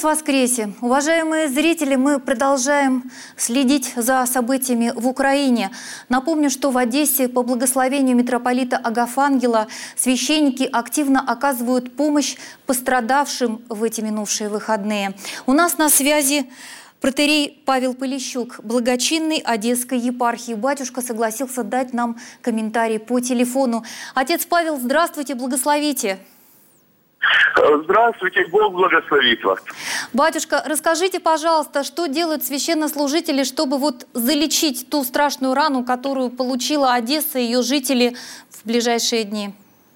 воскресе! Уважаемые зрители, мы продолжаем следить за событиями в Украине. Напомню, что в Одессе по благословению митрополита Агафангела священники активно оказывают помощь пострадавшим в эти минувшие выходные. У нас на связи протоиерей Павел Полищук, благочинный Одесской епархии. Батюшка согласился дать нам комментарий по телефону. Отец Павел, здравствуйте, благословите! Здравствуйте, Бог благословит вас. Батюшка, расскажите, пожалуйста, что делают священнослужители, чтобы залечить ту страшную рану, которую получила Одесса и ее жители в ближайшие дни?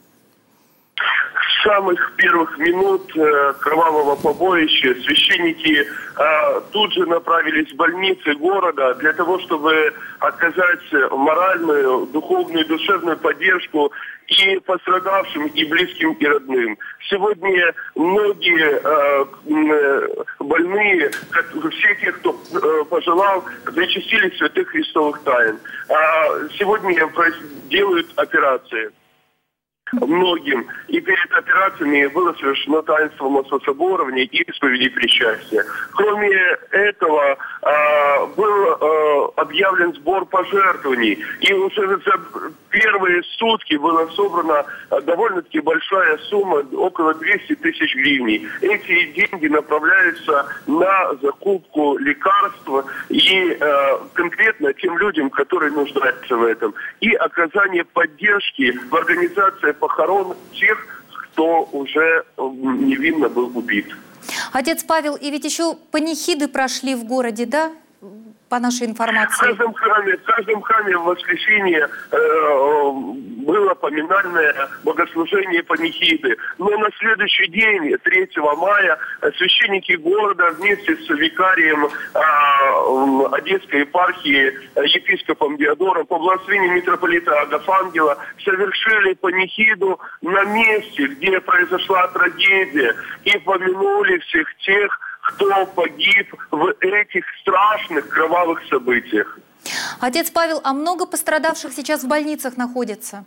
С самых первых минут кровавого побоища священники тут же направились в больницы города для того, чтобы оказать моральную, духовную, душевную поддержку и пострадавшим, и близким, и родным. Сегодня многие больные, все те, кто пожелал, причастились святых христовых тайн. Сегодня делают операции многим. И перед операциями было совершено таинство маслособорования и исповеди причастия. Кроме этого, был объявлен сбор пожертвований. И уже за первые сутки была собрана довольно-таки большая сумма, около 200 тысяч гривен. Эти деньги направляются на закупку лекарств и конкретно тем людям, которые нуждаются в этом. И оказание поддержки в организации похорон тех, кто уже невинно был убит. Отец Павел, и ведь еще панихиды прошли в городе, да? По нашей информации. В каждом храме в воскресенье было поминальное богослужение панихиды. Но на следующий день, 3 мая, священники города вместе с викарием Одесской епархии, епископом Диодором, по благословению митрополита Агафангела, совершили панихиду на месте, где произошла трагедия, и помянули всех тех, кто погиб в этих страшных кровавых событиях. Отец Павел, а много пострадавших сейчас в больницах находится?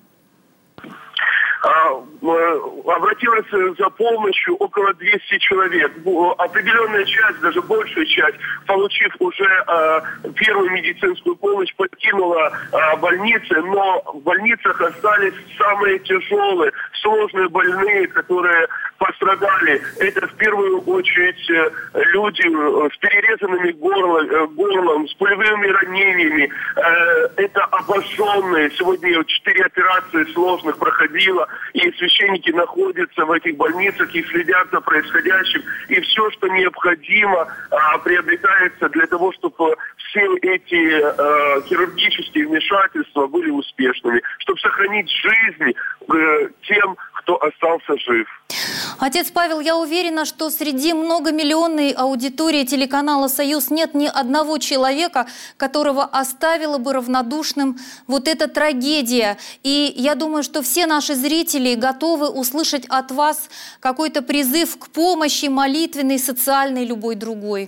Обратилось за помощью около 200 человек. Определенная часть, даже большая часть, получив уже первую медицинскую помощь, покинула больницы, но в больницах остались самые тяжелые, сложные больные, которые пострадали. Это в первую очередь люди с перерезанными горлом, с пулевыми ранениями. Это обожженные. Сегодня 4 операции сложных проходило. И священники находятся в этих больницах и следят за происходящим. И все, что необходимо, приобретается для того, чтобы все эти хирургические вмешательства были успешными, чтобы сохранить жизнь тем, кто остался жив. Отец Павел, я уверена, что среди многомиллионной аудитории телеканала «Союз» нет ни одного человека, которого оставила бы равнодушным вот эта трагедия. И я думаю, что все наши зрители готовы услышать от вас какой-то призыв к помощи молитвенной, социальной, любой другой.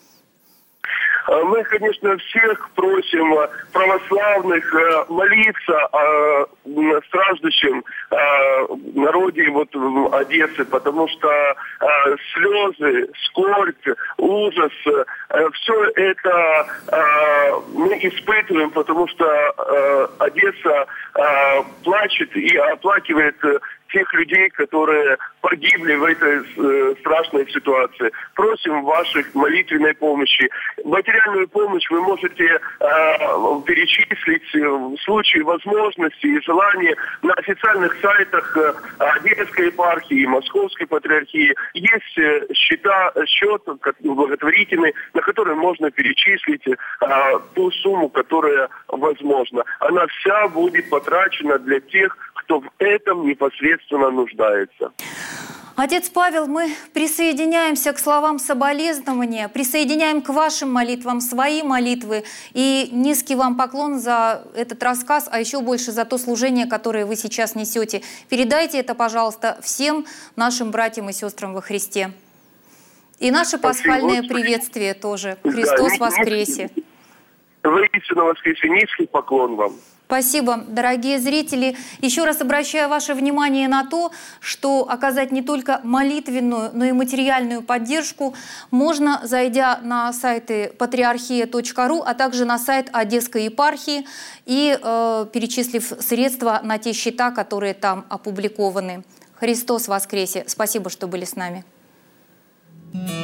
Мы, конечно, всех просим православных молиться о страждущем народе Одессы, потому что слезы, скорбь, ужас, все это мы испытываем, потому что Одесса плачет и оплакивает тех людей, которые погибли в этой страшной ситуации. Просим вашей молитвенной помощи. Материальную помощь вы можете перечислить в случае возможности и желания на официальных сайтах Одесской епархии и Московской патриархии. Есть счет благотворительный, на который можно перечислить ту сумму, которая возможна. Она вся будет потрачена для тех, кто в этом непосредственно нуждается. Отец Павел, мы присоединяемся к словам соболезнования, присоединяем к вашим молитвам свои молитвы. И низкий вам поклон за этот рассказ, а еще больше за то служение, которое вы сейчас несете. Передайте это, пожалуйста, всем нашим братьям и сестрам во Христе. И наше пасхальное приветствие тоже. Христос воскресе! Воистину воскресе! Низкий поклон вам! Спасибо, дорогие зрители. Еще раз обращаю ваше внимание на то, что оказать не только молитвенную, но и материальную поддержку можно, зайдя на сайты patriarchia.ru, а также на сайт Одесской епархии и перечислив средства на те счета, которые там опубликованы. Христос воскресе! Спасибо, что были с нами.